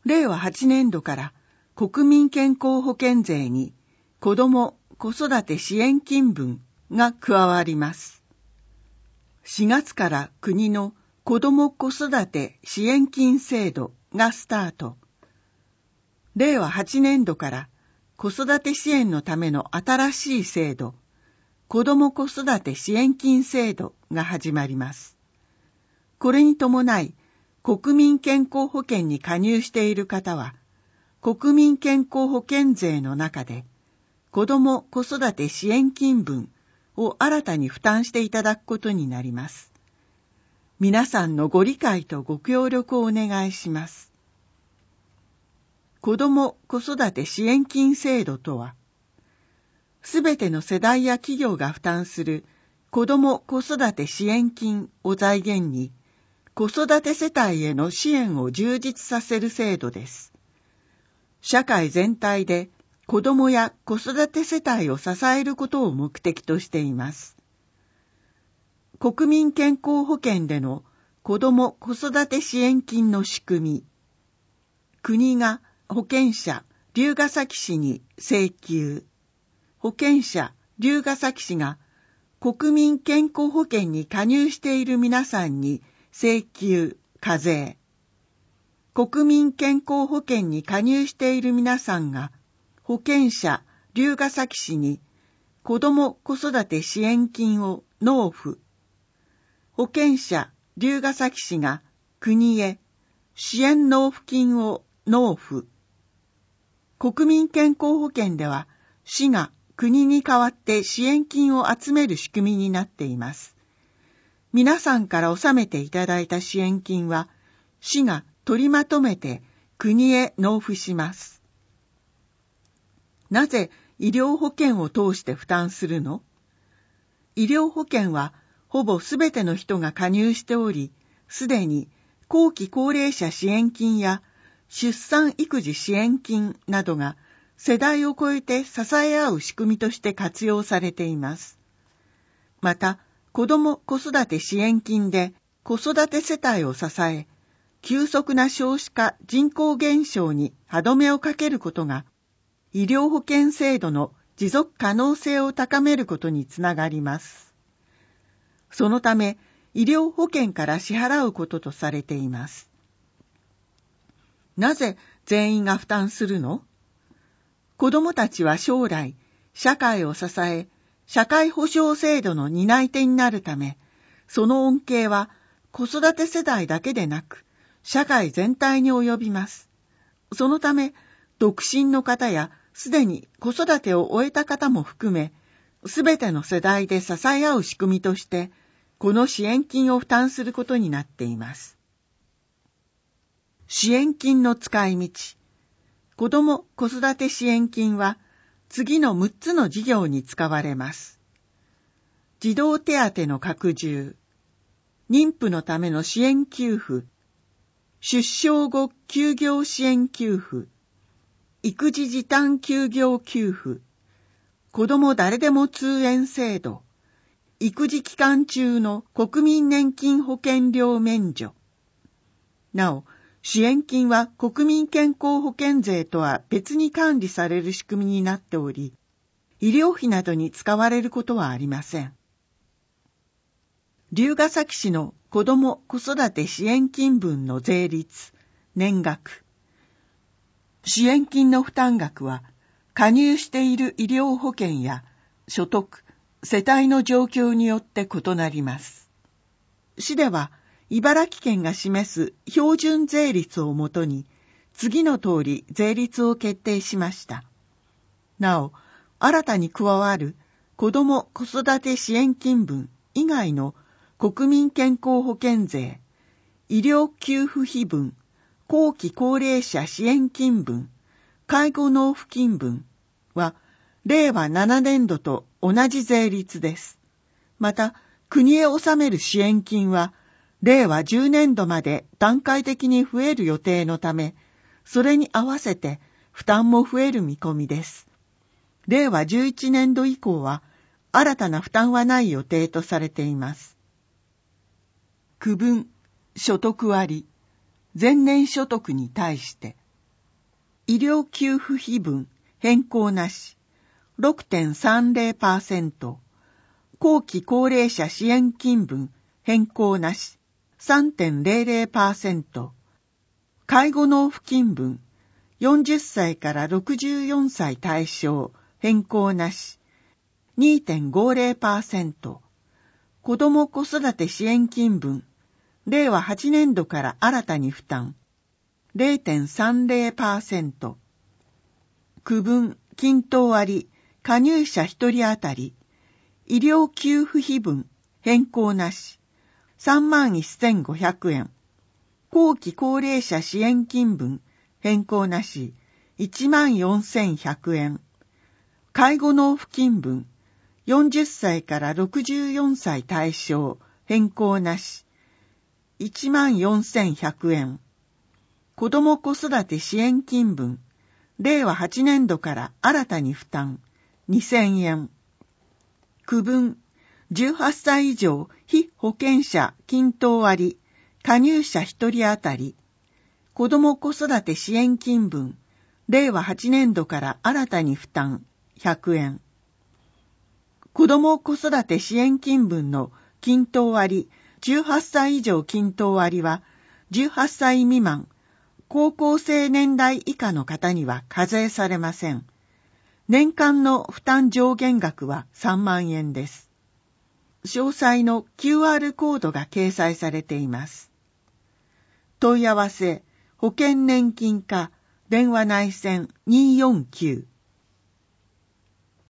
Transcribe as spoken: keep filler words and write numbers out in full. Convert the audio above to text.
れいわはちねんどから国民健康保険税に子ども・子育て支援金分が加わります。しがつから国の子ども・子育て支援金制度がスタート。れいわはちねんどから子育て支援のための新しい制度、子ども・子育て支援金制度が始まります。これに伴い、国民健康保険に加入している方は、国民健康保険税の中で、子ども・子育て支援金分を新たに負担していただくことになります。皆さんのご理解とご協力をお願いします。子ども・子育て支援金制度とは、すべての世代や企業が負担する子ども・子育て支援金を財源に、子育て世帯への支援を充実させる制度です。社会全体で子どもや子育て世帯を支えることを目的としています。国民健康保険での子ども・子育て支援金の仕組み、国が保険者、龍ケ崎市に請求、保険者、龍ケ崎市が国民健康保険に加入している皆さんに請求、課税。国民健康保険に加入している皆さんが保険者、龍ケ崎市に子ども・子育て支援金を納付。保険者、龍ケ崎市が国へ支援納付金を納付。国民健康保険では市が国に代わって支援金を集める仕組みになっています。皆さんから納めていただいた支援金は市が取りまとめて国へ納付します。なぜ医療保険を通して負担するの？医療保険はほぼすべての人が加入しており、すでに後期高齢者支援金や出産育児支援金などが世代を超えて支え合う仕組みとして活用されています。また、子ども・子育て支援金で子育て世帯を支え、急速な少子化・人口減少に歯止めをかけることが、医療保険制度の持続可能性を高めることにつながります。そのため、医療保険から支払うこととされています。なぜ全員が負担するの？子どもたちは将来、社会を支え、社会保障制度の担い手になるため、その恩恵は子育て世代だけでなく、社会全体に及びます。そのため、独身の方やすでに子育てを終えた方も含め、すべての世代で支え合う仕組みとして、この支援金を負担することになっています。支援金の使い道。子ども・子育て支援金は次のむっつの事業に使われます。児童手当の拡充、妊婦のための支援給付、出生後休業支援給付、育児時短休業給付、子ども誰でも通園制度、育児期間中の国民年金保険料免除。なお、支援金は国民健康保険税とは別に管理される仕組みになっており、医療費などに使われることはありません。龍ケ崎市の子ども・子育て支援金分の税率、年額。支援金の負担額は、加入している医療保険や所得、世帯の状況によって異なります。市では、茨城県が示す標準税率をもとに、次の通り税率を決定しました。なお、新たに加わる子ども・子育て支援金分以外の国民健康保険税、医療給付費分、後期高齢者支援金分、介護納付金分は、れいわななねんどと同じ税率です。また、国へ納める支援金は、れいわじゅうねんどまで段階的に増える予定のため、それに合わせて負担も増える見込みです。れいわじゅういちねんど以降は、新たな負担はない予定とされています。区分、所得割、前年所得に対して、 医療給付費分変更なし ろくてんさんぜろパーセント、後期高齢者支援金分変更なし さんてんぜろぜろパーセント、介護納付金分よんじゅっさいからろくじゅうよんさい対象変更なし にてんごぜろパーセント、子ども子育て支援金分れいわはちねんどから新たに負担 れいてんさんぜろパーセント、区分均等割加入者ひとり当たり医療給付費分変更なし さんまんせんごひゃくえん、後期高齢者支援金分変更なし いちまんよんせんひゃくえん、介護納付金分よんじゅっさいからろくじゅうよんさい対象変更なし いちまんよんせんひゃくえん、子ども子育て支援金分れいわはちねんどから新たに負担にせんえん、区分じゅうはっさい以上被保険者均等割加入者ひとり当たり子ども子育て支援金分れいわはちねんどから新たに負担ひゃくえん、子ども子育て支援金分の均等割じゅうはっさい以上均等割はじゅうはっさい未満、高校生年代以下の方には課税されません。年間の負担上限額はさんまんえんです。詳細の キューアール コードが掲載されています。問い合わせ、保険年金課電話内線にーよんきゅう